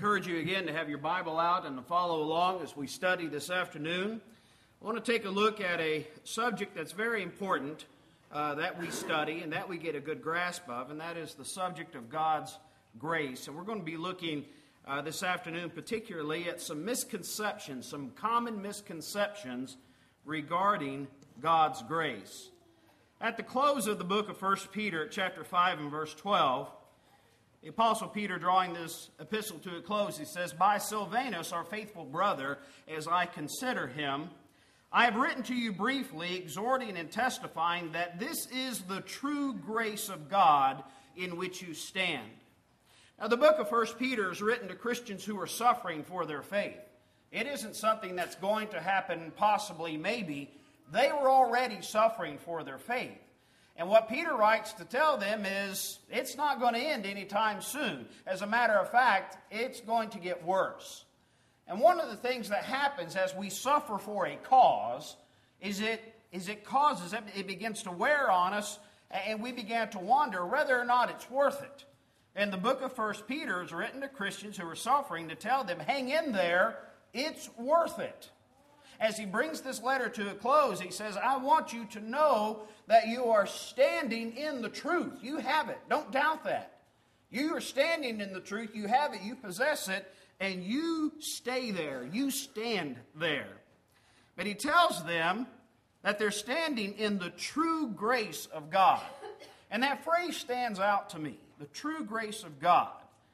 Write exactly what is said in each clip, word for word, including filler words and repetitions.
encourage you again to have your Bible out and to follow along as we study this afternoon. I want to take a look at a subject that's very important uh, that we study and that we get a good grasp of, and that is the subject of God's grace. And we're going to be looking uh, this afternoon particularly at some misconceptions, some common misconceptions regarding God's grace. At the close of the book of First Peter, chapter five and verse twelve, the Apostle Peter, drawing this epistle to a close, he says, "By Silvanus, our faithful brother, as I consider him, I have written to you briefly, exhorting and testifying that this is the true grace of God in which you stand." Now, the book of First Peter is written to Christians who are suffering for their faith. It isn't something that's going to happen possibly, maybe. They were already suffering for their faith. And what Peter writes to tell them is it's not going to end anytime soon. As a matter of fact, it's going to get worse. And one of the things that happens as we suffer for a cause is it, is it causes, it, it begins to wear on us, and we begin to wonder whether or not it's worth it. And the book of First Peter is written to Christians who are suffering to tell them, hang in there, it's worth it. As he brings this letter to a close, he says, I want you to know that you are standing in the truth. You have it. Don't doubt that. You are standing in the truth. You have it. You possess it. And you stay there. You stand there. But he tells them that they're standing in the true grace of God. And that phrase stands out to me. The true grace of God.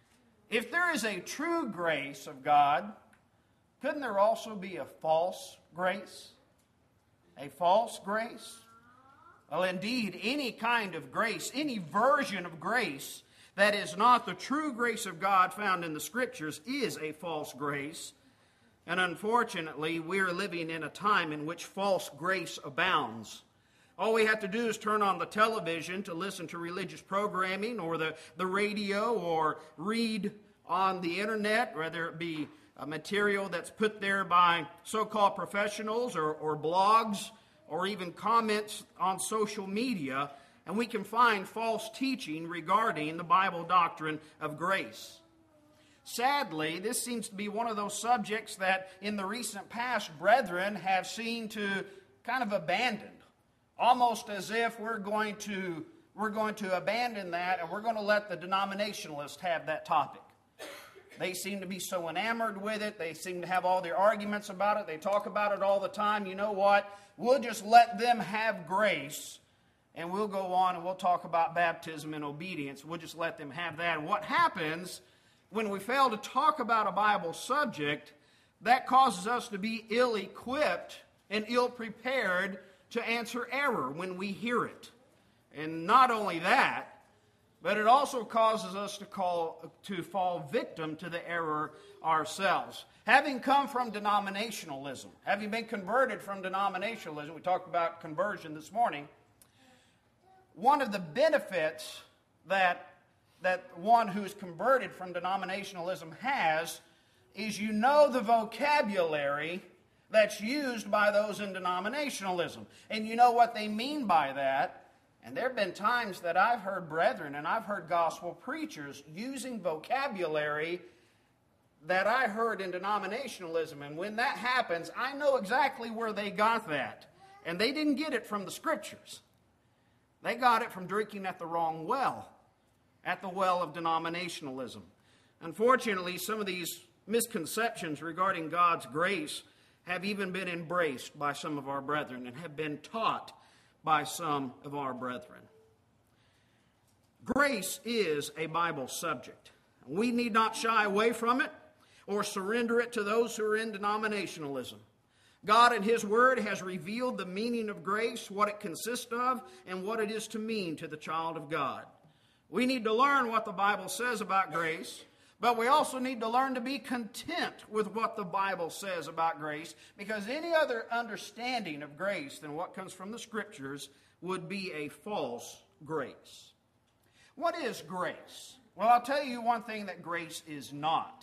If there is a true grace of God, couldn't there also be a false grace? A false grace? Well, indeed, any kind of grace, any version of grace that is not the true grace of God found in the Scriptures is a false grace. And unfortunately, we're living in a time in which false grace abounds. All we have to do is turn on the television to listen to religious programming or the, the radio or read on the internet, whether it be a material that's put there by so-called professionals or, or blogs or even comments on social media, and we can find false teaching regarding the Bible doctrine of grace. Sadly, this seems to be one of those subjects that in the recent past, brethren have seen to kind of abandon, almost as if we're going to, we're going to abandon that and we're going to let the denominationalists have that topic. They seem to be so enamored with it. They seem to have all their arguments about it. They talk about it all the time. You know what? We'll just let them have grace, and we'll go on and we'll talk about baptism and obedience. We'll just let them have that. And what happens when we fail to talk about a Bible subject, that causes us to be ill-equipped and ill-prepared to answer error when we hear it. And not only that, but it also causes us to call to fall victim to the error ourselves. Having come from denominationalism, having been converted from denominationalism, we talked about conversion this morning, one of the benefits that, that one who is converted from denominationalism has is you know the vocabulary that's used by those in denominationalism. And you know what they mean by that. And there have been times that I've heard brethren and I've heard gospel preachers using vocabulary that I heard in denominationalism. And when that happens, I know exactly where they got that. And they didn't get it from the Scriptures. They got it from drinking at the wrong well, at the well of denominationalism. Unfortunately, some of these misconceptions regarding God's grace have even been embraced by some of our brethren and have been taught by some of our brethren. Grace is a Bible subject. We need not shy away from it or surrender it to those who are in denominationalism. God in His Word has revealed the meaning of grace, what it consists of, and what it is to mean to the child of God. We need to learn what the Bible says about grace, but we also need to learn to be content with what the Bible says about grace, because any other understanding of grace than what comes from the Scriptures would be a false grace. What is grace? Well, I'll tell you one thing that grace is not.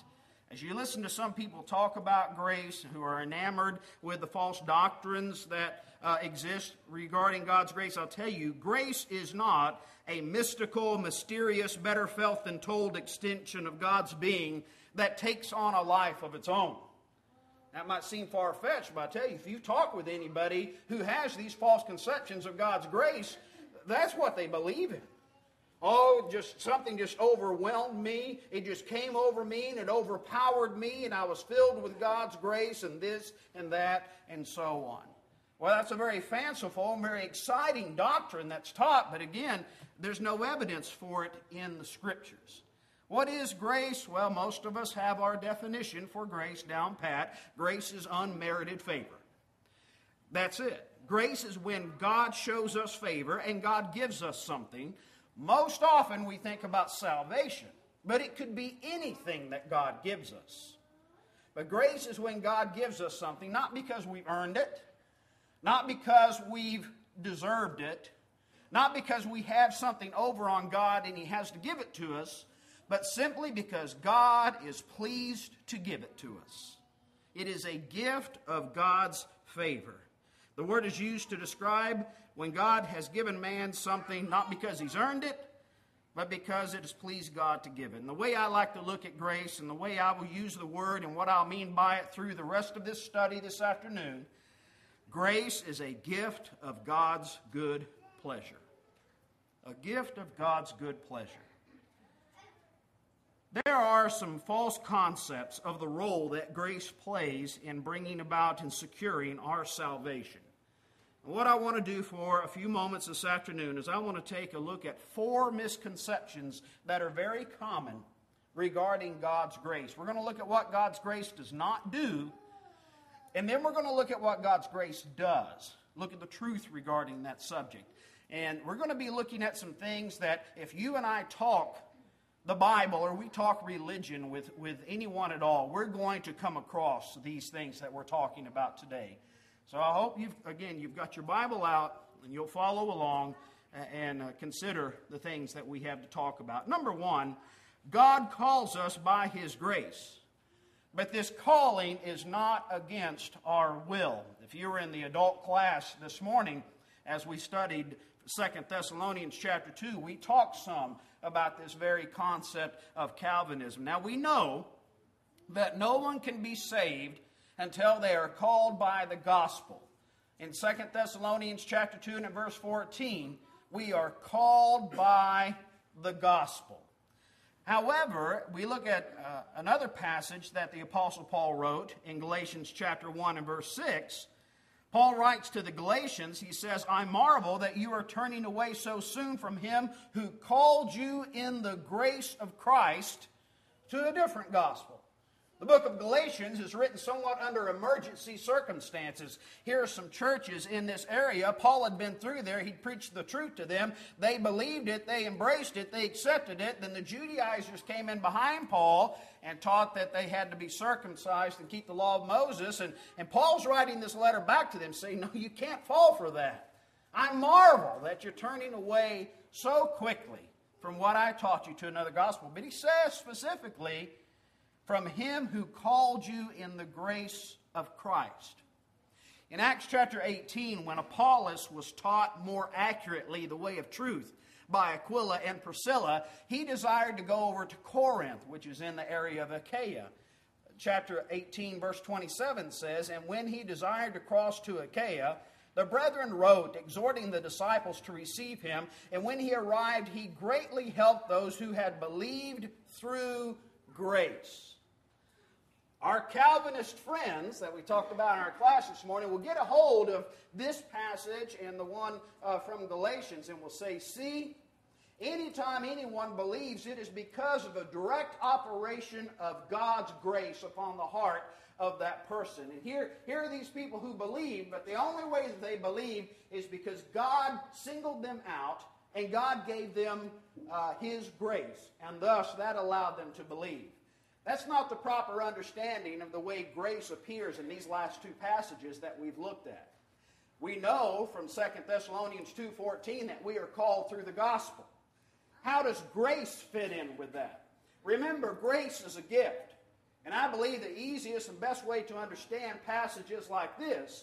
As you listen to some people talk about grace who are enamored with the false doctrines that uh, exist regarding God's grace, I'll tell you, grace is not a mystical, mysterious, better felt than told extension of God's being that takes on a life of its own. That might seem far-fetched, but I tell you, if you talk with anybody who has these false conceptions of God's grace, that's what they believe in. Oh, just something just overwhelmed me. It just came over me and it overpowered me, and I was filled with God's grace and this and that and so on. Well, that's a very fanciful and very exciting doctrine that's taught, but again, there's no evidence for it in the Scriptures. What is grace? Well, most of us have our definition for grace down pat. Grace is unmerited favor. That's it. Grace is when God shows us favor and God gives us something. Most often we think about salvation, but it could be anything that God gives us. But grace is when God gives us something, not because we've earned it, not because we've deserved it, not because we have something over on God and He has to give it to us, but simply because God is pleased to give it to us. It is a gift of God's favor. The word is used to describe when God has given man something, not because he's earned it, but because it has pleased God to give it. And the way I like to look at grace, and the way I will use the word and what I'll mean by it through the rest of this study this afternoon, grace is a gift of God's good pleasure. A gift of God's good pleasure. There are some false concepts of the role that grace plays in bringing about and securing our salvation. And what I want to do for a few moments this afternoon is I want to take a look at four misconceptions that are very common regarding God's grace. We're going to look at what God's grace does not do, and then we're going to look at what God's grace does. Look at the truth regarding that subject. And we're going to be looking at some things that if you and I talk the Bible or we talk religion with, with anyone at all, we're going to come across these things that we're talking about today. So I hope you've, again, you've got your Bible out and you'll follow along and uh, consider the things that we have to talk about. Number one, God calls us by His grace. But this calling is not against our will. If you were in the adult class this morning as we studied Second Thessalonians chapter two, we talked some about this very concept of Calvinism. Now we know that no one can be saved until they are called by the gospel. In Second Thessalonians chapter two and in verse fourteen, we are called by the gospel. However, we look at uh, another passage that the Apostle Paul wrote in Galatians chapter one and verse six. Paul writes to the Galatians, he says, I marvel that you are turning away so soon from Him who called you in the grace of Christ to a different gospel. The book of Galatians is written somewhat under emergency circumstances. Here are some churches in this area. Paul had been through there. He preached the truth to them. They believed it. They embraced it. They accepted it. Then the Judaizers came in behind Paul and taught that they had to be circumcised and keep the law of Moses. And, and Paul's writing this letter back to them saying, no, you can't fall for that. I marvel that you're turning away so quickly from what I taught you to another gospel. But he says specifically, from Him who called you in the grace of Christ. In Acts chapter eighteen, when Apollos was taught more accurately the way of truth by Aquila and Priscilla, he desired to go over to Corinth, which is in the area of Achaia. Chapter eighteen, verse twenty-seven says, and when he desired to cross to Achaia, the brethren wrote, exhorting the disciples to receive him, and when he arrived, he greatly helped those who had believed through grace. Our Calvinist friends that we talked about in our class this morning will get a hold of this passage and the one uh, from Galatians and will say, see, anytime anyone believes, it is because of a direct operation of God's grace upon the heart of that person. And here, here are these people who believe, but the only way that they believe is because God singled them out and God gave them uh, His grace, and thus that allowed them to believe. That's not the proper understanding of the way grace appears in these last two passages that we've looked at. We know from Second Thessalonians two fourteen that we are called through the gospel. How does grace fit in with that? Remember, grace is a gift. And I believe the easiest and best way to understand passages like this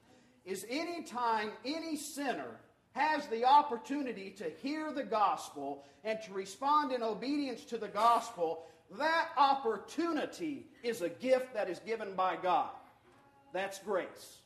is any time any sinner has the opportunity to hear the gospel and to respond in obedience to the gospel, that opportunity is a gift that is given by God. That's grace.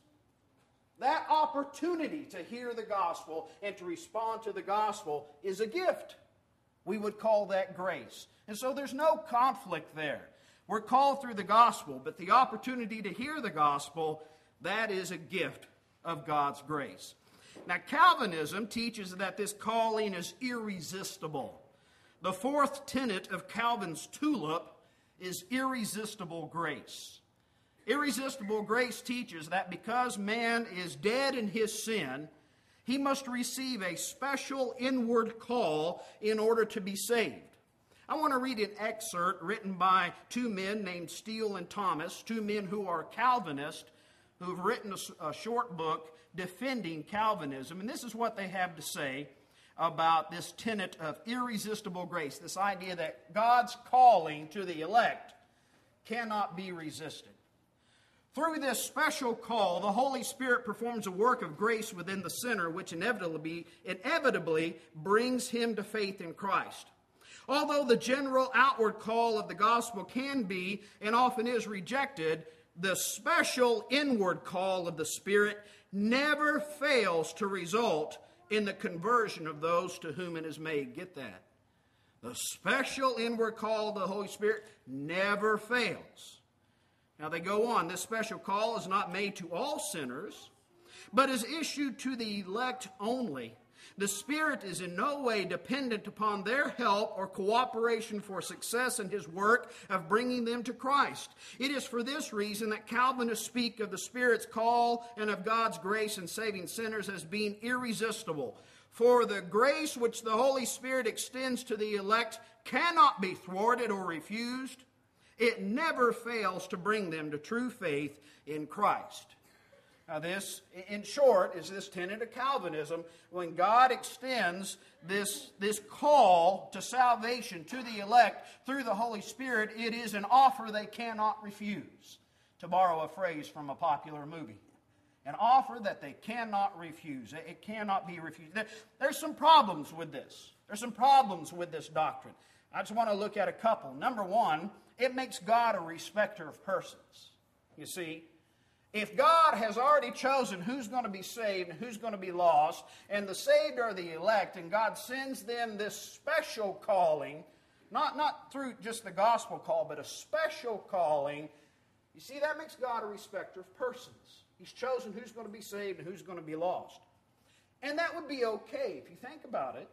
That opportunity to hear the gospel and to respond to the gospel is a gift. We would call that grace. And so there's no conflict there. We're called through the gospel, but the opportunity to hear the gospel, that is a gift of God's grace. Now, Calvinism teaches that this calling is irresistible. The fourth tenet of Calvin's tulip is irresistible grace. Irresistible grace teaches that because man is dead in his sin, he must receive a special inward call in order to be saved. I want to read an excerpt written by two men named Steele and Thomas, two men who are Calvinists, who have written a, a short book defending Calvinism. And this is what they have to say about this tenet of irresistible grace, this idea that God's calling to the elect cannot be resisted. Through this special call, the Holy Spirit performs a work of grace within the sinner, which inevitably, inevitably brings him to faith in Christ. Although the general outward call of the gospel can be, and often is, rejected, the special inward call of the Spirit never fails to result in the conversion of those to whom it is made. Get that? The special inward call of the Holy Spirit never fails. Now they go on. This special call is not made to all sinners, but is issued to the elect only. The Spirit is in no way dependent upon their help or cooperation for success in His work of bringing them to Christ. It is for this reason that Calvinists speak of the Spirit's call and of God's grace in saving sinners as being irresistible. For the grace which the Holy Spirit extends to the elect cannot be thwarted or refused. It never fails to bring them to true faith in Christ. Now this, in short, is this tenet of Calvinism. When God extends this, this call to salvation to the elect through the Holy Spirit, it is an offer they cannot refuse, to borrow a phrase from a popular movie. An offer that they cannot refuse. It cannot be refused. There's some problems with this. There's some problems with this doctrine. I just want to look at a couple. Number one, it makes God a respecter of persons. You see, if God has already chosen who's going to be saved and who's going to be lost, and the saved are the elect, and God sends them this special calling, not, not through just the gospel call, but a special calling, you see, that makes God a respecter of persons. He's chosen who's going to be saved and who's going to be lost. And that would be okay if you think about it.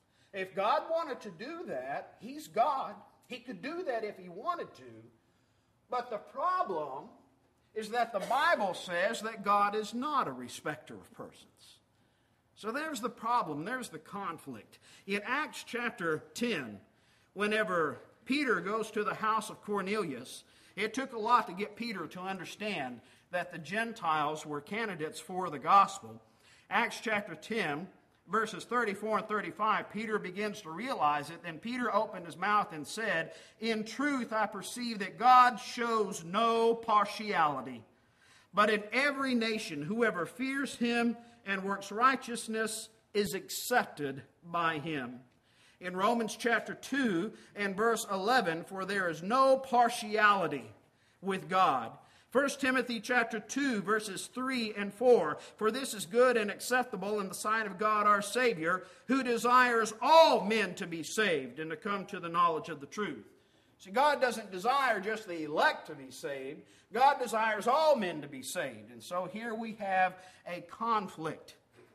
If God wanted to do that, He's God. He could do that if He wanted to. But the problem is that the Bible says that God is not a respecter of persons. So there's the problem. There's the conflict. In Acts chapter ten, whenever Peter goes to the house of Cornelius, it took a lot to get Peter to understand that the Gentiles were candidates for the gospel. Acts chapter ten, verses thirty-four and thirty-five, Peter begins to realize it. Then Peter opened his mouth and said, "In truth I perceive that God shows no partiality, but in every nation whoever fears Him and works righteousness is accepted by Him." In Romans chapter two and verse eleven, "For there is no partiality with God." First Timothy chapter two, verses three and four, "For this is good and acceptable in the sight of God our Savior, who desires all men to be saved and to come to the knowledge of the truth." See, God doesn't desire just the elect to be saved. God desires all men to be saved. And so here we have a conflict.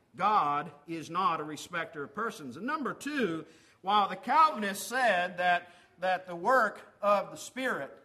God is not a respecter of persons. And number two, while the Calvinists said that, that the work of the Spirit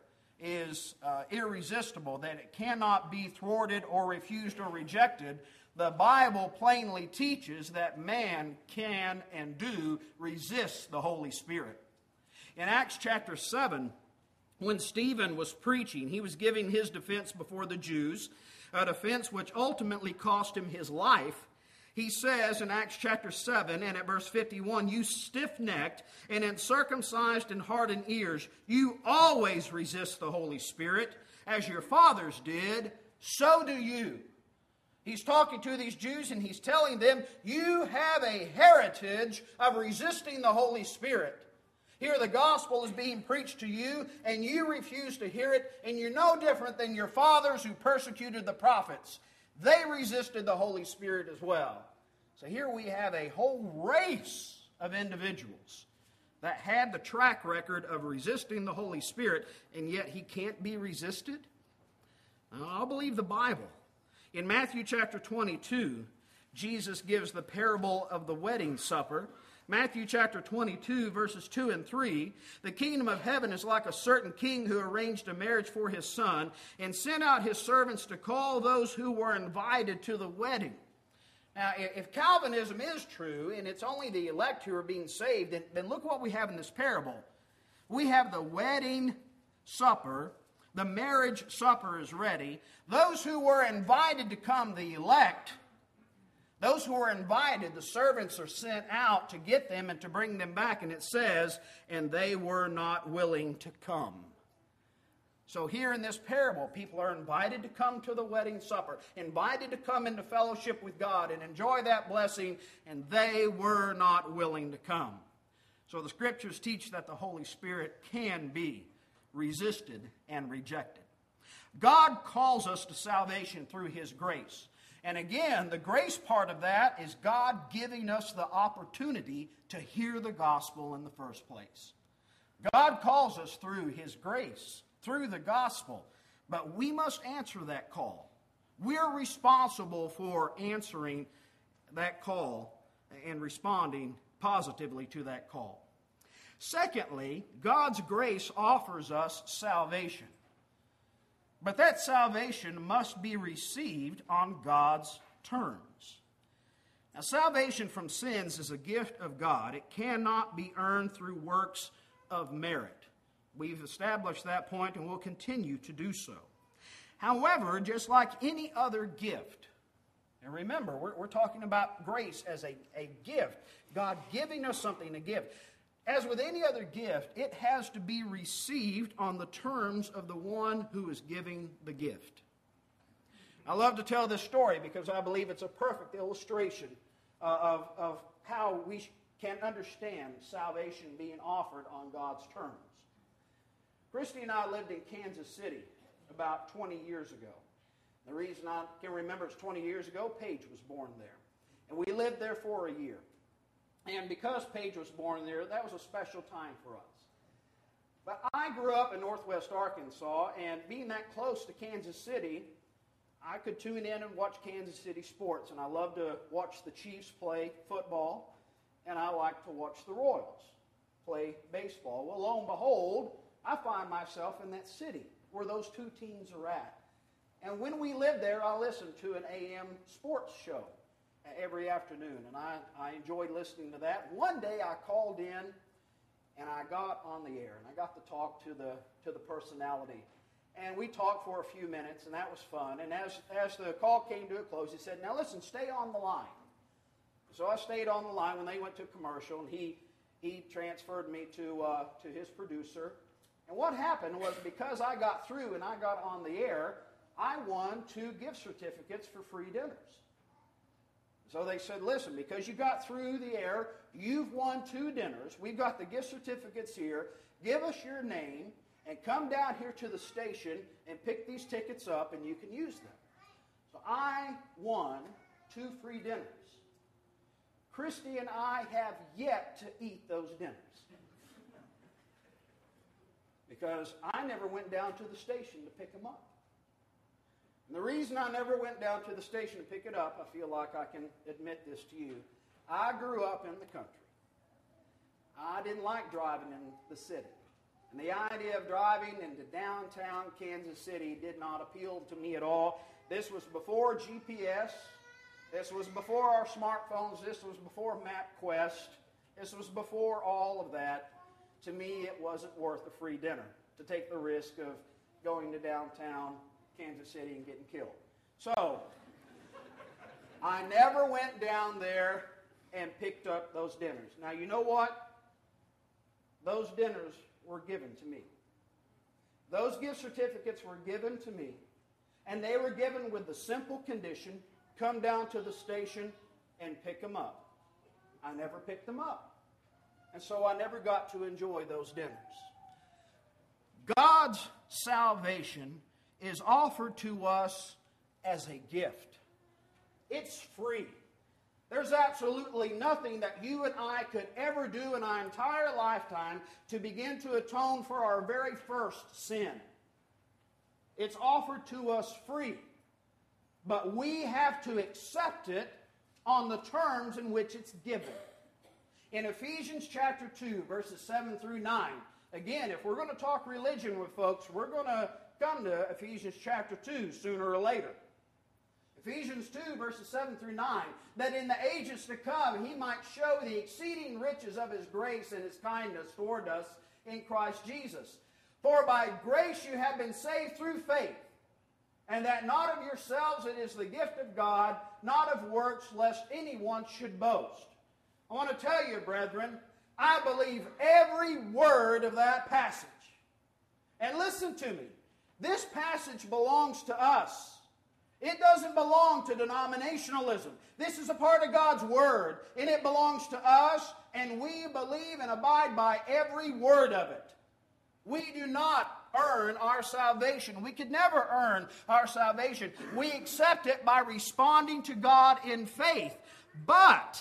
is uh, irresistible, that it cannot be thwarted or refused or rejected, the Bible plainly teaches that man can and do resist the Holy Spirit. In Acts chapter seven, when Stephen was preaching, he was giving his defense before the Jews, a defense which ultimately cost him his life. He says in Acts chapter seven and at verse fifty-one, you stiff-necked and uncircumcised and hardened ears, you always resist the Holy Spirit, as your fathers did, so do you. He's talking to these Jews and he's telling them, you have a heritage of resisting the Holy Spirit. Here the gospel is being preached to you and you refuse to hear it, and you're no different than your fathers who persecuted the prophets. They resisted the Holy Spirit as well. So here we have a whole race of individuals that had the track record of resisting the Holy Spirit, and yet he can't be resisted? Now, I'll believe the Bible. In Matthew chapter twenty-two, Jesus gives the parable of the wedding supper. Matthew chapter twenty-two, verses two and three, the kingdom of heaven is like a certain king who arranged a marriage for his son and sent out his servants to call those who were invited to the wedding. Now, if Calvinism is true, and it's only the elect who are being saved, then, then look what we have in this parable. We have the wedding supper. The marriage supper is ready. Those who were invited to come, the elect, those who were invited, the servants are sent out to get them and to bring them back. And it says, and they were not willing to come. So here in this parable, people are invited to come to the wedding supper, invited to come into fellowship with God and enjoy that blessing, and they were not willing to come. So the Scriptures teach that the Holy Spirit can be resisted and rejected. God calls us to salvation through His grace. And again, the grace part of that is God giving us the opportunity to hear the gospel in the first place. God calls us through His grace, through the gospel, but we must answer that call. We're responsible for answering that call and responding positively to that call. Secondly, God's grace offers us salvation. But that salvation must be received on God's terms. Now, salvation from sins is a gift of God. It cannot be earned through works of merit. We've established that point and will continue to do so. However, just like any other gift, and remember, we're, we're talking about grace as a, a gift, God giving us something to give. As with any other gift, it has to be received on the terms of the one who is giving the gift. I love to tell this story because I believe it's a perfect illustration uh, of, of how we can understand salvation being offered on God's terms. Christy and I lived in Kansas City about twenty years ago. The reason I can remember it's twenty years ago, Paige was born there. And we lived there for a year. And because Paige was born there, that was a special time for us. But I grew up in northwest Arkansas, and being that close to Kansas City, I could tune in and watch Kansas City sports. And I love to watch the Chiefs play football, and I like to watch the Royals play baseball. Well, lo and behold, I find myself in that city where those two teams are at. And when we lived there, I listened to an A M sports show every afternoon, and I, I enjoyed listening to that. One day I called in, and I got on the air, and I got to talk to the to the personality. And we talked for a few minutes, and that was fun. And as, as the call came to a close, he said, now listen, stay on the line. So I stayed on the line when they went to commercial, and he, he transferred me to uh, to his producer. And what happened was because I got through and I got on the air, I won two gift certificates for free dinners. So they said, listen, because you got through the air, you've won two dinners. We've got the gift certificates here. Give us your name and come down here to the station and pick these tickets up and you can use them. So I won two free dinners. Christy and I have yet to eat those dinners. Because I never went down to the station to pick them up. And the reason I never went down to the station to pick it up, I feel like I can admit this to you, I grew up in the country. I didn't like driving in the city. And the idea of driving into downtown Kansas City did not appeal to me at all. This was before G P S. This was before our smartphones. This was before MapQuest. This was before all of that. To me, it wasn't worth a free dinner to take the risk of going to downtown Kansas City and getting killed. So, I never went down there and picked up those dinners. Now, you know what? Those dinners were given to me. Those gift certificates were given to me. And they were given with the simple condition, come down to the station and pick them up. I never picked them up. And so I never got to enjoy those dinners. God's salvation is offered to us as a gift. It's free. There's absolutely nothing that you and I could ever do in our entire lifetime to begin to atone for our very first sin. It's offered to us free. But we have to accept it on the terms in which it's given. In Ephesians chapter two, verses seven through nine, again, if we're going to talk religion with folks, we're going to come to Ephesians chapter two sooner or later. Ephesians two, verses seven through nine, that in the ages to come he might show the exceeding riches of his grace and his kindness toward us in Christ Jesus. For by grace you have been saved through faith, and that not of yourselves, it is the gift of God, not of works, lest anyone should boast. I want to tell you, brethren, I believe every word of that passage. And listen to me, this passage belongs to us. It doesn't belong to denominationalism. This is a part of God's Word, and it belongs to us, and we believe and abide by every word of it. We do not earn our salvation. We could never earn our salvation. We accept it by responding to God in faith. But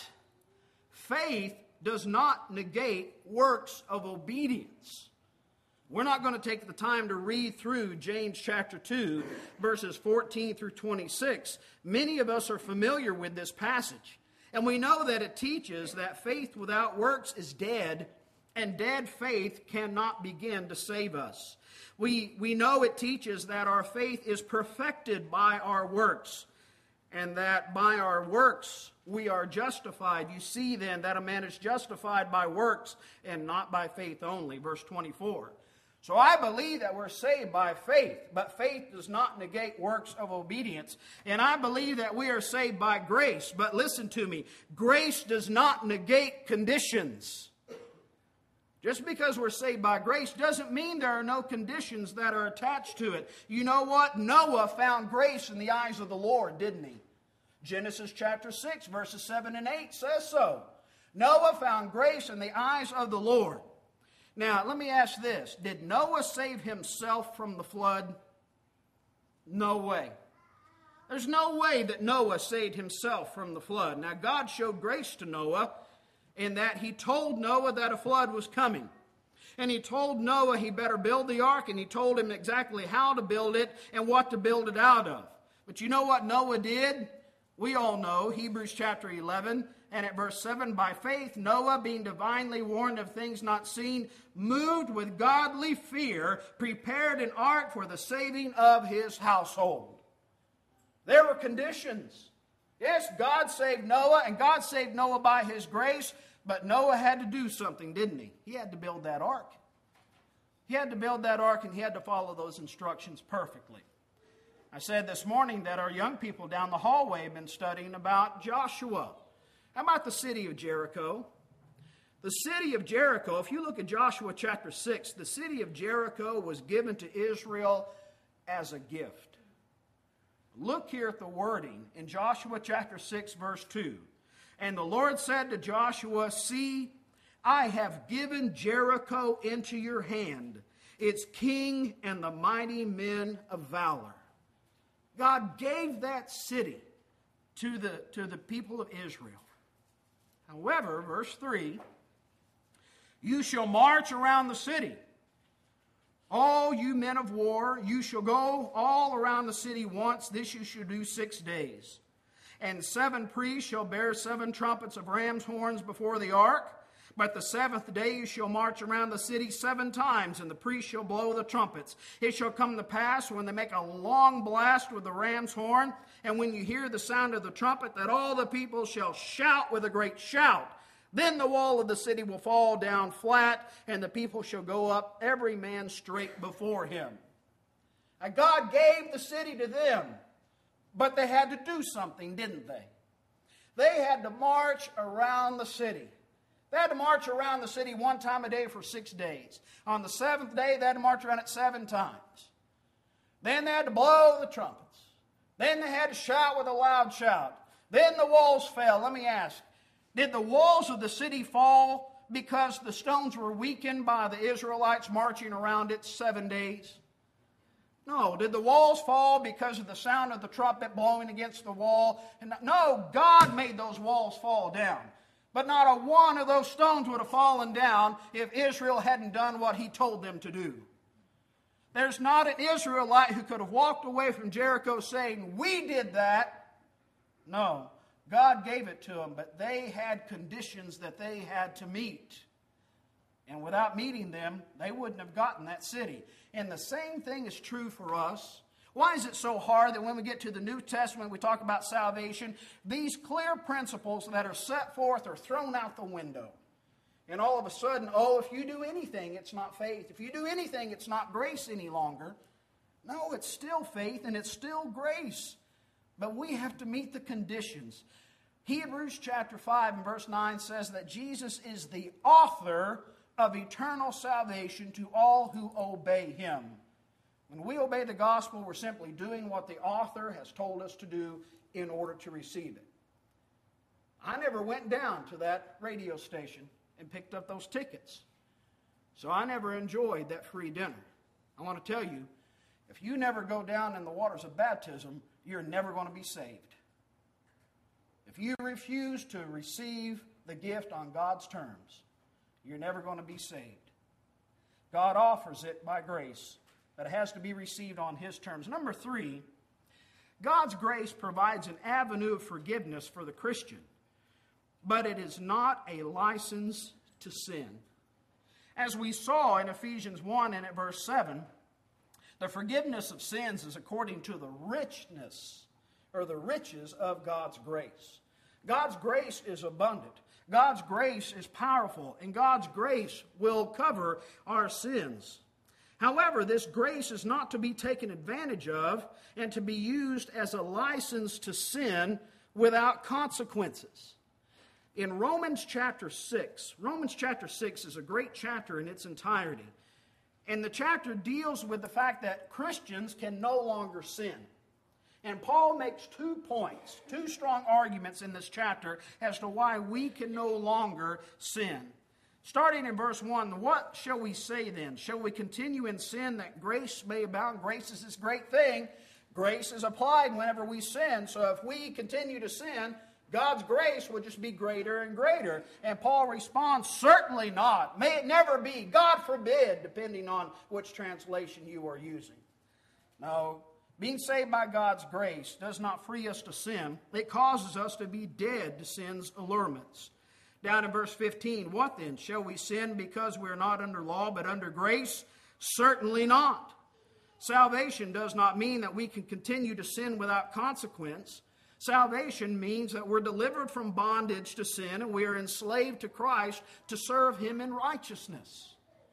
faith does not negate works of obedience. We're not going to take the time to read through James chapter two, verses fourteen through twenty-six. Many of us are familiar with this passage. And we know that it teaches that faith without works is dead, and dead faith cannot begin to save us. We, we know it teaches that our faith is perfected by our works, and that by our works we are justified. You see then that a man is justified by works and not by faith only. Verse twenty-four. So I believe that we're saved by faith, but faith does not negate works of obedience. And I believe that we are saved by grace, but listen to me, grace does not negate conditions. Just because we're saved by grace doesn't mean there are no conditions that are attached to it. You know what? Noah found grace in the eyes of the Lord, didn't he? Genesis chapter six, verses seven and eight says so. Noah found grace in the eyes of the Lord. Now, let me ask this. Did Noah save himself from the flood? No way. There's no way that Noah saved himself from the flood. Now, God showed grace to Noah in that he told Noah that a flood was coming. And he told Noah he better build the ark, and he told him exactly how to build it and what to build it out of. But you know what Noah did? We all know, Hebrews chapter eleven, and at verse seven, by faith Noah, being divinely warned of things not seen, moved with godly fear, prepared an ark for the saving of his household. There were conditions. Yes, God saved Noah, and God saved Noah by his grace, but Noah had to do something, didn't he? He had to build that ark. He had to build that ark, and he had to follow those instructions perfectly. I said this morning that our young people down the hallway have been studying about Joshua. How about the city of Jericho? The city of Jericho, if you look at Joshua chapter six, the city of Jericho was given to Israel as a gift. Look here at the wording in Joshua chapter six, verse two. And the Lord said to Joshua, see, I have given Jericho into your hand, its king and the mighty men of valor. God gave that city to the, to the people of Israel. However, verse three, you shall march around the city. All you men of war, you shall go all around the city once. This you shall do six days. And seven priests shall bear seven trumpets of ram's horns before the ark. But the seventh day you shall march around the city seven times, and the priests shall blow the trumpets. It shall come to pass, when they make a long blast with the ram's horn, and when you hear the sound of the trumpet, that all the people shall shout with a great shout. Then the wall of the city will fall down flat, and the people shall go up, every man straight before him. And God gave the city to them, but they had to do something, didn't they? They had to march around the city. They had to march around the city one time a day for six days. On the seventh day, they had to march around it seven times. Then they had to blow the trumpets. Then they had to shout with a loud shout. Then the walls fell. Let me ask, did the walls of the city fall because the stones were weakened by the Israelites marching around it seven days? No. Did the walls fall because of the sound of the trumpet blowing against the wall? No, God made those walls fall down. But not a one of those stones would have fallen down if Israel hadn't done what he told them to do. There's not an Israelite who could have walked away from Jericho saying, we did that. No, God gave it to them, but they had conditions that they had to meet. And without meeting them, they wouldn't have gotten that city. And the same thing is true for us. Why is it so hard that when we get to the New Testament, we talk about salvation, these clear principles that are set forth are thrown out the window? And all of a sudden, oh, if you do anything, it's not faith. If you do anything, it's not grace any longer. No, it's still faith and it's still grace. But we have to meet the conditions. Hebrews chapter five and verse nine says that Jesus is the author of eternal salvation to all who obey him. When we obey the gospel, we're simply doing what the author has told us to do in order to receive it. I never went down to that radio station and picked up those tickets. So I never enjoyed that free dinner. I want to tell you, if you never go down in the waters of baptism, you're never going to be saved. If you refuse to receive the gift on God's terms, you're never going to be saved. God offers it by grace, but it has to be received on his terms. Number three, God's grace provides an avenue of forgiveness for the Christian, but it is not a license to sin. As we saw in Ephesians one and at verse seven, the forgiveness of sins is according to the richness or the riches of God's grace. God's grace is abundant. God's grace is powerful, and God's grace will cover our sins. However, this grace is not to be taken advantage of and to be used as a license to sin without consequences. In Romans chapter six, Romans chapter six is a great chapter in its entirety. And the chapter deals with the fact that Christians can no longer sin. And Paul makes two points, two strong arguments in this chapter as to why we can no longer sin. Starting in verse one, what shall we say then? Shall we continue in sin that grace may abound? Grace is this great thing. Grace is applied whenever we sin. So if we continue to sin, God's grace will just be greater and greater. And Paul responds, certainly not. May it never be. God forbid, depending on which translation you are using. No, being saved by God's grace does not free us to sin. It causes us to be dead to sin's allurements. Down in verse fifteen, what then? Shall we sin because we are not under law but under grace? Certainly not. Salvation does not mean that we can continue to sin without consequence. Salvation means that we're delivered from bondage to sin and we are enslaved to Christ to serve him in righteousness.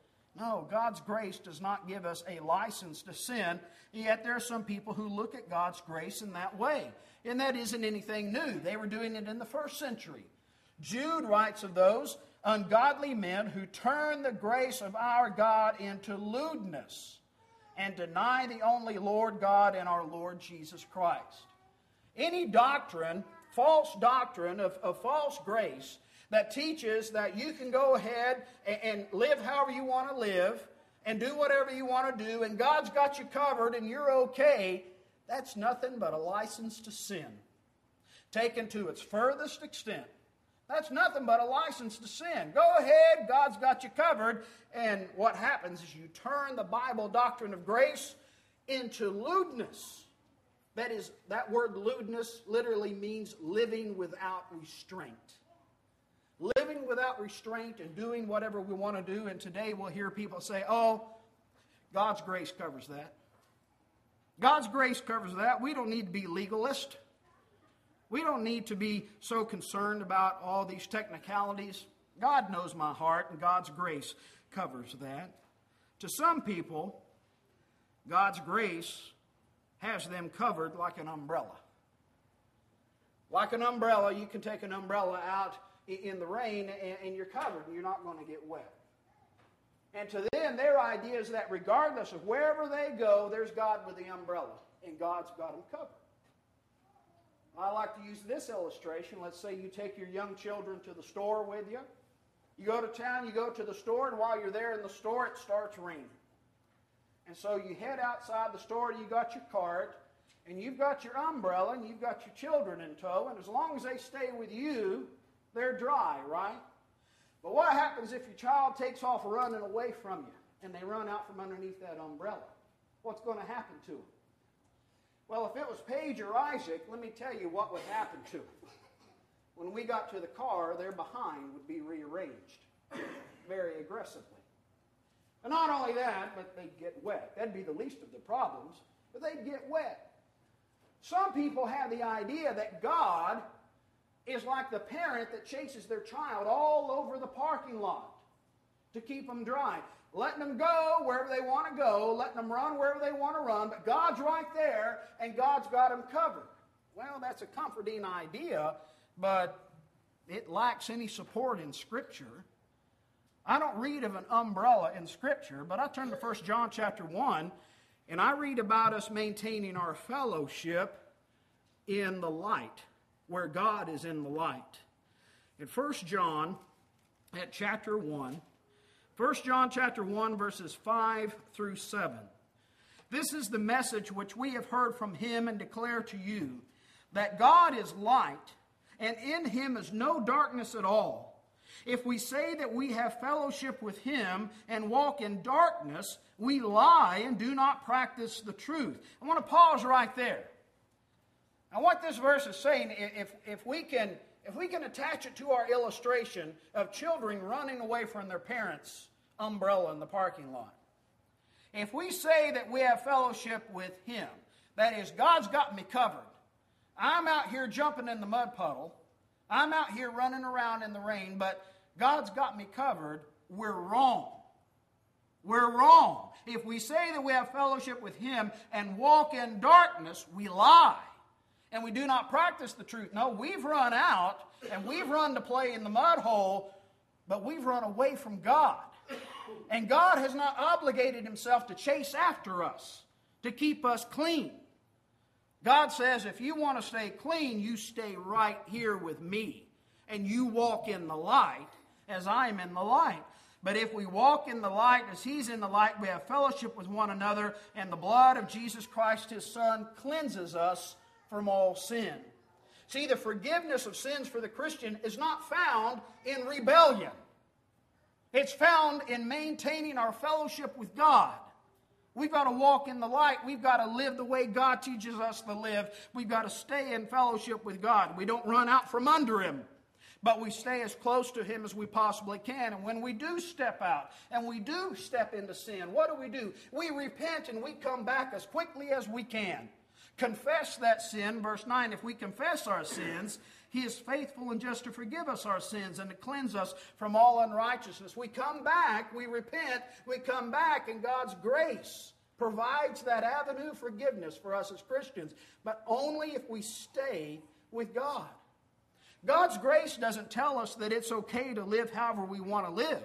No, God's grace does not give us a license to sin, yet there are some people who look at God's grace in that way. And that isn't anything new. They were doing it in the first century. Jude writes of those ungodly men who turn the grace of our God into lewdness and deny the only Lord God and our Lord Jesus Christ. Any doctrine, false doctrine of, of false grace that teaches that you can go ahead and, and live however you want to live and do whatever you want to do and God's got you covered and you're okay, that's nothing but a license to sin. Taken to its furthest extent, that's nothing but a license to sin. Go ahead, God's got you covered, and what happens is you turn the Bible doctrine of grace into lewdness. That is, that word lewdness literally means living without restraint. Living without restraint and doing whatever we want to do. And today we'll hear people say, oh, God's grace covers that. God's grace covers that. We don't need to be legalist. We don't need to be so concerned about all these technicalities. God knows my heart, and God's grace covers that. To some people, God's grace has them covered like an umbrella. Like an umbrella, you can take an umbrella out in the rain and you're covered and you're not going to get wet. And to them, their idea is that regardless of wherever they go, there's God with the umbrella, and God's got them covered. I like to use this illustration. Let's say you take your young children to the store with you. You go to town, you go to the store, and while you're there in the store, it starts raining. And so you head outside the store, you got your cart, and you've got your umbrella, and you've got your children in tow, and as long as they stay with you, they're dry, right? But what happens if your child takes off running away from you, and they run out from underneath that umbrella? What's going to happen to them? Well, if it was Paige or Isaac, let me tell you what would happen to them. When we got to the car, their behind would be rearranged very aggressively. And not only that, but they'd get wet. That'd be the least of the problems, but they'd get wet. Some people have the idea that God is like the parent that chases their child all over the parking lot to keep them dry, letting them go wherever they want to go, letting them run wherever they want to run, but God's right there, and God's got them covered. Well, that's a comforting idea, but it lacks any support in Scripture. I don't read of an umbrella in Scripture, but I turn to First John chapter one, and I read about us maintaining our fellowship in the light, where God is in the light. In First John, at chapter one, First John chapter one, verses five through seven. This is the message which we have heard from him and declare to you, that God is light, and in him is no darkness at all. If we say that we have fellowship with him and walk in darkness, we lie and do not practice the truth. I want to pause right there. Now, what this verse is saying, if, if, we can, if we can attach it to our illustration of children running away from their parents' umbrella in the parking lot. If we say that we have fellowship with him, that is, God's got me covered. I'm out here jumping in the mud puddle. I'm out here running around in the rain, but God's got me covered. We're wrong. We're wrong. If we say that we have fellowship with him and walk in darkness, we lie. And we do not practice the truth. No, we've run out, and we've run to play in the mud hole, but we've run away from God. And God has not obligated himself to chase after us, to keep us clean. God says, if you want to stay clean, you stay right here with me. And you walk in the light as I am in the light. But if we walk in the light as he's in the light, we have fellowship with one another, and the blood of Jesus Christ, his Son, cleanses us from all sin. See, the forgiveness of sins for the Christian is not found in rebellion. It's found in maintaining our fellowship with God. We've got to walk in the light. We've got to live the way God teaches us to live. We've got to stay in fellowship with God. We don't run out from under him, but we stay as close to him as we possibly can. And when we do step out and we do step into sin, what do we do? We repent and we come back as quickly as we can. Confess that sin, verse nine, if we confess our sins, he is faithful and just to forgive us our sins and to cleanse us from all unrighteousness. We come back, we repent, we come back, and God's grace provides that avenue of forgiveness for us as Christians, but only if we stay with God. God's grace doesn't tell us that it's okay to live however we want to live.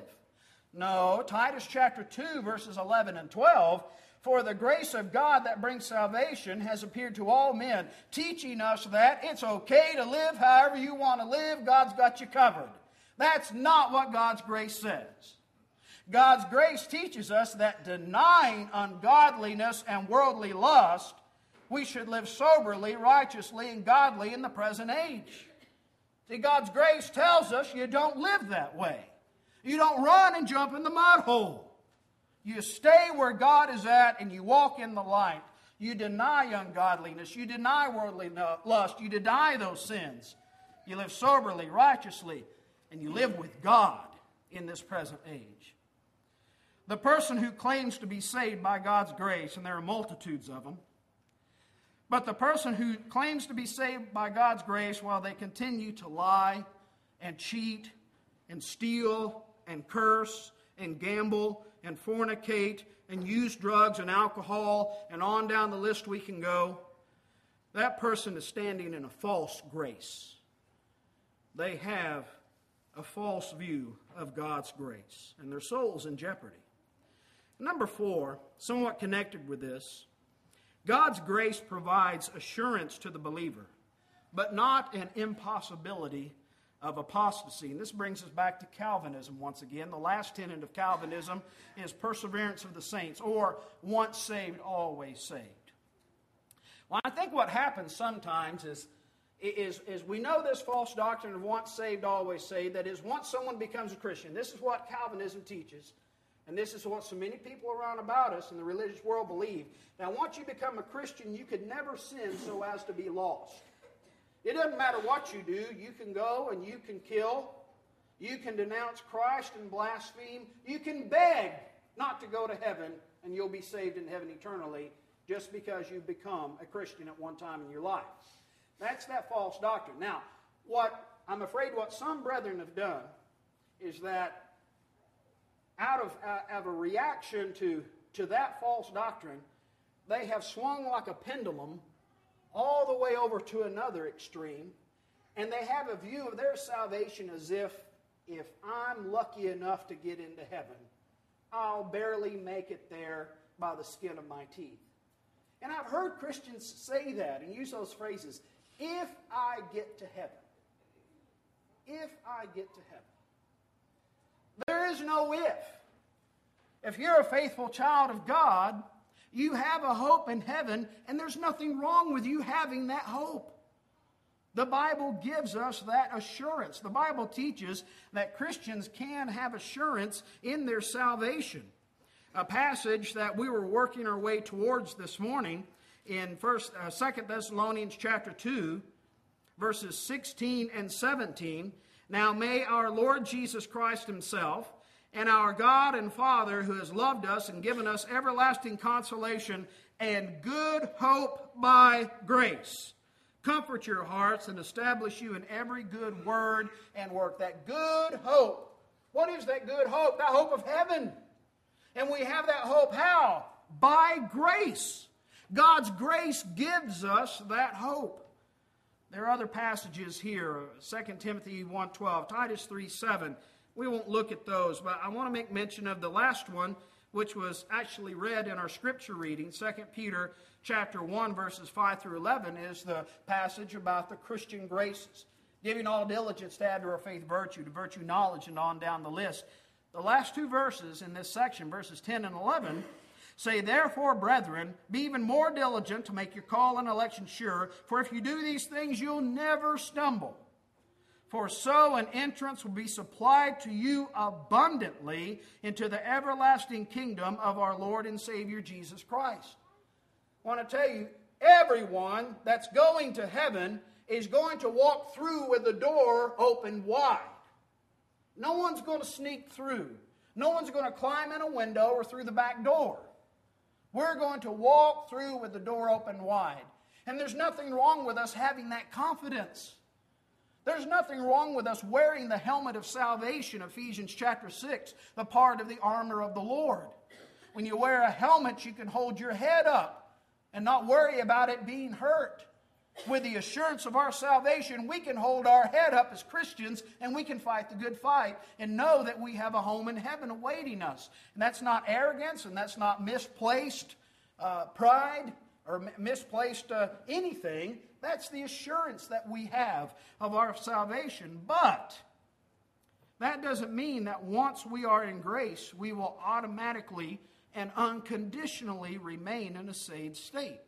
No, Titus chapter two, verses eleven and twelve, for the grace of God that brings salvation has appeared to all men, teaching us that it's okay to live however you want to live. God's got you covered. That's not what God's grace says. God's grace teaches us that denying ungodliness and worldly lust, we should live soberly, righteously, and godly in the present age. See, God's grace tells us you don't live that way. You don't run and jump in the mud hole. You stay where God is at and you walk in the light. You deny ungodliness. You deny worldly lust. You deny those sins. You live soberly, righteously, and you live with God in this present age. The person who claims to be saved by God's grace, and there are multitudes of them, but the person who claims to be saved by God's grace while they continue to lie and cheat and steal and curse and gamble and fornicate and use drugs and alcohol, and on down the list we can go. that person is standing in a false grace. They have a false view of God's grace, and their soul's in jeopardy. Number four, somewhat connected with this, God's grace provides assurance to the believer, but not an impossibility of apostasy. And this brings us back to Calvinism once again. The last tenet of Calvinism is perseverance of the saints, or once saved, always saved. Well, I think what happens sometimes is, is, is we know this false doctrine of once saved, always saved. That is, once someone becomes a Christian, this is what Calvinism teaches. And this is what so many people around about us in the religious world believe. Now, once you become a Christian, you could never sin so as to be lost. It doesn't matter what you do. You can go and you can kill. You can denounce Christ and blaspheme. You can beg not to go to heaven, and you'll be saved in heaven eternally just because you've become a Christian at one time in your life. That's that false doctrine. Now, what I'm afraid what some brethren have done is that out of, uh, of a reaction to, to that false doctrine, they have swung like a pendulum all the way over to another extreme, and they have a view of their salvation as if, if I'm lucky enough to get into heaven, I'll barely make it there by the skin of my teeth. And I've heard Christians say that and use those phrases, if I get to heaven. If I get to heaven. There is no if. If you're a faithful child of God, you have a hope in heaven, and there's nothing wrong with you having that hope. The Bible gives us that assurance. The Bible teaches that Christians can have assurance in their salvation. A passage that we were working our way towards this morning in First, uh, Second Thessalonians chapter two, verses sixteen and seventeen. Now may our Lord Jesus Christ himself and our God and Father, who has loved us and given us everlasting consolation and good hope by grace, comfort your hearts and establish you in every good word and work. That good hope. What is that good hope? That hope of heaven. And we have that hope how? By grace. God's grace gives us that hope. There are other passages here. Second Timothy one twelve, Titus three seven. We won't look at those, but I want to make mention of the last one, which was actually read in our scripture reading. Second Peter chapter one, verses five through eleven is the passage about the Christian graces. Giving all diligence to add to our faith virtue, to virtue knowledge, and on down the list. The last two verses in this section, verses ten and eleven, say, therefore, brethren, be even more diligent to make your call and election sure, for if you do these things, you'll never stumble. For so an entrance will be supplied to you abundantly into the everlasting kingdom of our Lord and Savior Jesus Christ. I want to tell you, everyone that's going to heaven is going to walk through with the door open wide. No one's going to sneak through. No one's going to climb in a window or through the back door. We're going to walk through with the door open wide. And there's nothing wrong with us having that confidence. There's nothing wrong with us wearing the helmet of salvation, Ephesians chapter six, the part of the armor of the Lord. When you wear a helmet, you can hold your head up and not worry about it being hurt. With the assurance of our salvation, we can hold our head up as Christians and we can fight the good fight and know that we have a home in heaven awaiting us. And that's not arrogance, and that's not misplaced uh, pride or m- misplaced uh, anything. That's the assurance that we have of our salvation. But that doesn't mean that once we are in grace, we will automatically and unconditionally remain in a saved state.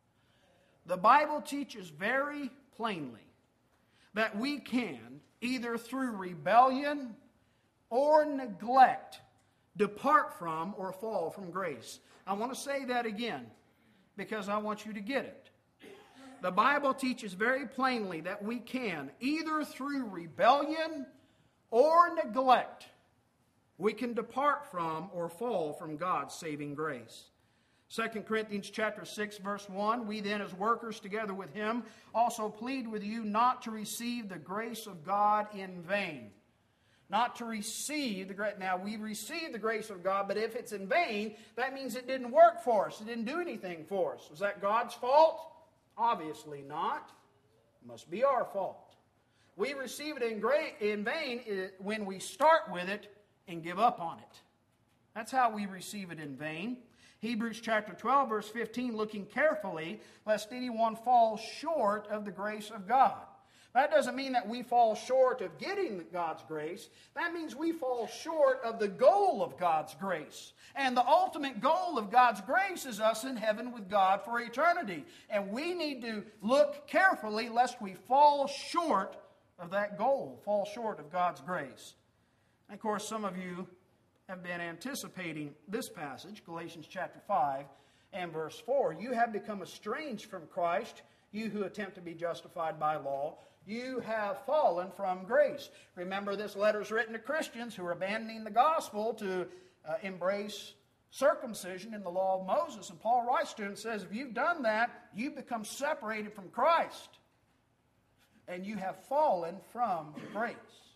The Bible teaches very plainly that we can, either through rebellion or neglect, depart from or fall from grace. I want to say that again because I want you to get it. The Bible teaches very plainly that we can, either through rebellion or neglect, we can depart from or fall from God's saving grace. Second Corinthians chapter six, verse one, we then as workers together with him also plead with you not to receive the grace of God in vain. Not to receive the grace. Now, we receive the grace of God, but if it's in vain, that means it didn't work for us. It didn't do anything for us. Was that God's fault? Obviously not. It must be our fault. We receive it in, gra- in vain when we start with it and give up on it. That's how we receive it in vain. Hebrews chapter twelve, verse fifteen, looking carefully, lest anyone fall short of the grace of God. That doesn't mean that we fall short of getting God's grace. That means we fall short of the goal of God's grace. And the ultimate goal of God's grace is us in heaven with God for eternity. And we need to look carefully lest we fall short of that goal, fall short of God's grace. And of course, some of you have been anticipating this passage, Galatians chapter five and verse four. You have become estranged from Christ, you who attempt to be justified by law. You have fallen from grace. Remember, this letter is written to Christians who are abandoning the gospel to uh, embrace circumcision in the law of Moses. And Paul writes to him and says, if you've done that, you've become separated from Christ. And you have fallen from grace.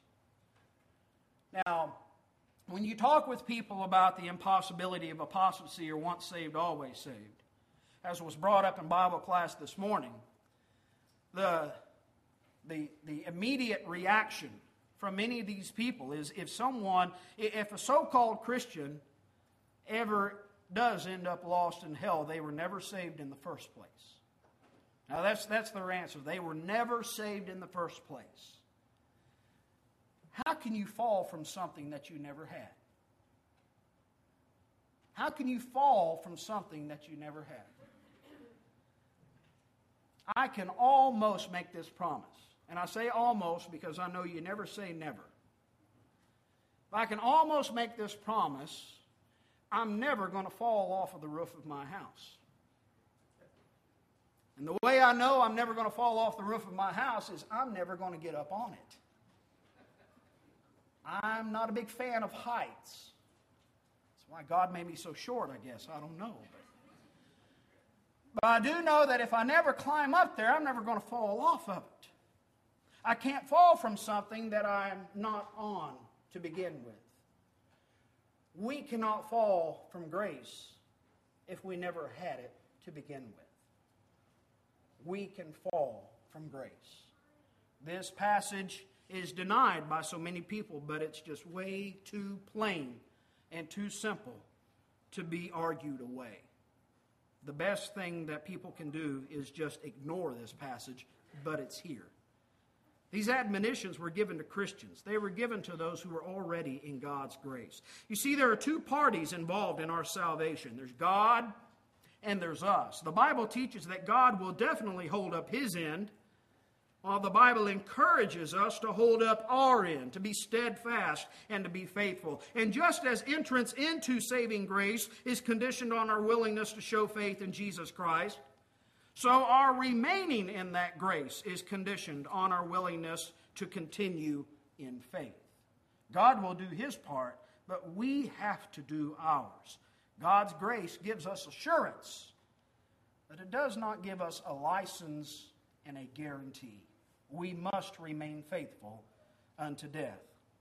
Now, when you talk with people about the impossibility of apostasy or once saved, always saved, as was brought up in Bible class this morning, the, the, the immediate reaction from many of these people is if someone, if a so-called Christian ever does end up lost in hell, they were never saved in the first place. Now that's, that's their answer. They were never saved in the first place. How can you fall from something that you never had? How can you fall from something that you never had? I can almost make this promise. And I say almost because I know you never say never. But I can almost make this promise. I'm never going to fall off of the roof of my house. And the way I know I'm never going to fall off the roof of my house is I'm never going to get up on it. I'm not a big fan of heights. That's why God made me so short, I guess. I don't know. But, but I do know that if I never climb up there, I'm never going to fall off of it. I can't fall from something that I'm not on to begin with. We cannot fall from grace if we never had it to begin with. We can fall from grace. This passage is denied by so many people, but it's just way too plain and too simple to be argued away. The best thing that people can do is just ignore this passage, but it's here. These admonitions were given to Christians. They were given to those who were already in God's grace. You see, there are two parties involved in our salvation. There's God and there's us. The Bible teaches that God will definitely hold up His end, while the Bible encourages us to hold up our end, to be steadfast and to be faithful. And just as entrance into saving grace is conditioned on our willingness to show faith in Jesus Christ, so our remaining in that grace is conditioned on our willingness to continue in faith. God will do His part, but we have to do ours. God's grace gives us assurance, but it does not give us a license and a guarantee. We must remain faithful unto death.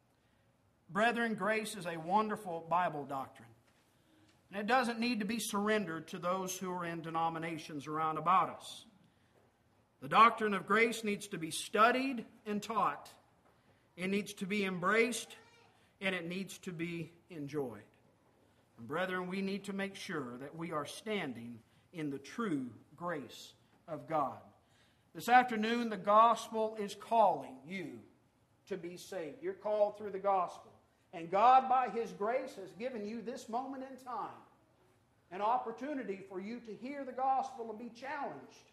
Brethren, grace is a wonderful Bible doctrine. And it doesn't need to be surrendered to those who are in denominations around about us. The doctrine of grace needs to be studied and taught. It needs to be embraced, and it needs to be enjoyed. And brethren, we need to make sure that we are standing in the true grace of God. This afternoon, the gospel is calling you to be saved. You're called through the gospel. And God, by His grace, has given you this moment in time an opportunity for you to hear the gospel and be challenged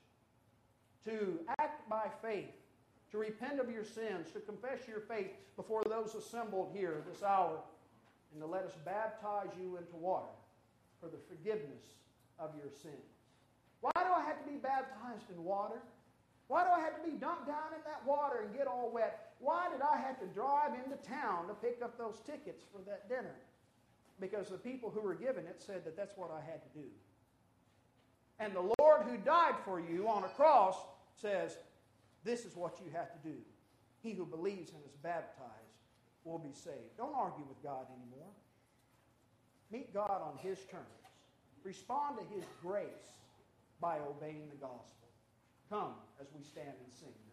to act by faith, to repent of your sins, to confess your faith before those assembled here this hour, and to let us baptize you into water for the forgiveness of your sins. Why do I have to be baptized in water? Why do I have to be dunked down in that water and get all wet? Why did I have to drive into town to pick up those tickets for that dinner? Because the people who were given it said that that's what I had to do. And the Lord who died for you on a cross says, this is what you have to do. He who believes and is baptized will be saved. Don't argue with God anymore. Meet God on His terms. Respond to His grace by obeying the gospel. Come as we stand and sing.